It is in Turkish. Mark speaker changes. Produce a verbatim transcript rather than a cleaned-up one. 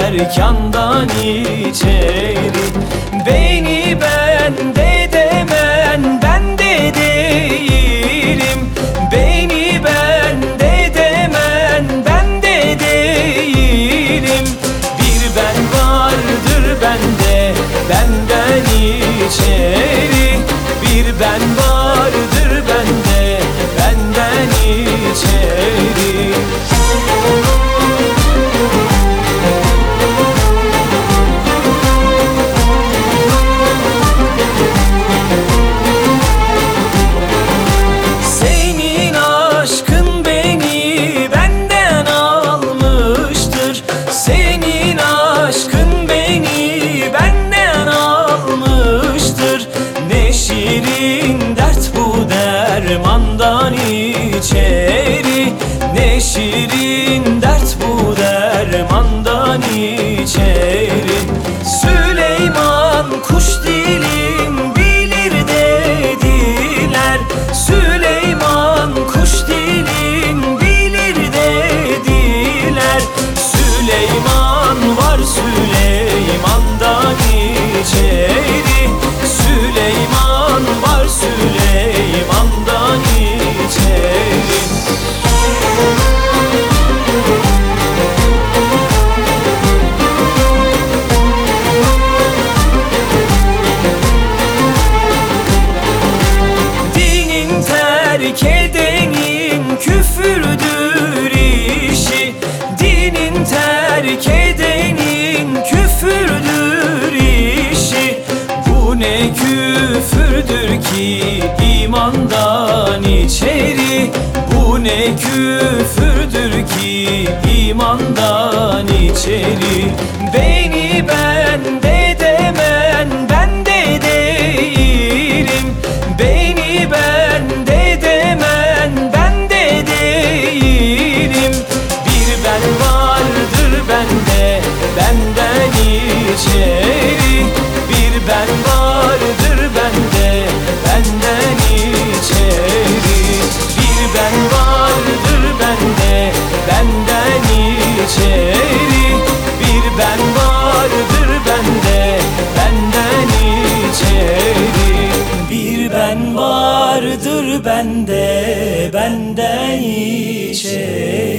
Speaker 1: erkandan içeri. Beni bende demen bende değilim. Beni bende demen bende değilim. Bir ben vardır bende, benden içeri. Bir ben vardır bende, benden içeri. Senin aşkın beni benden almıştır. Senin aşkın beni benden almıştır. Ne şirin dert bu dermandan içeri. Ne şirin dert bu dermandan içeri. Süleyman kuş dilim bilir dediler. Süleyman kuş dilim bilir dediler. Süleyman var Süleyman'dan içeri. Süleyman var Süleyman'dan içeri. Dinin terk edenin küfürdür işi. Dinin terk edenin küfürdür işi. Bu ne küfürdür ki imandan içeri. Bu ne küfürdür ki imandan içeri. Beni bende demen bende değilim. Beni bende demen bende değilim. Bir ben vardır bende, benden içeri. Bir ben vardır bende, benden içeri. Bir ben vardır bende, benden içeri. Bir ben vardır bende, benden içeri. Bir ben vardır bende, benden içeri.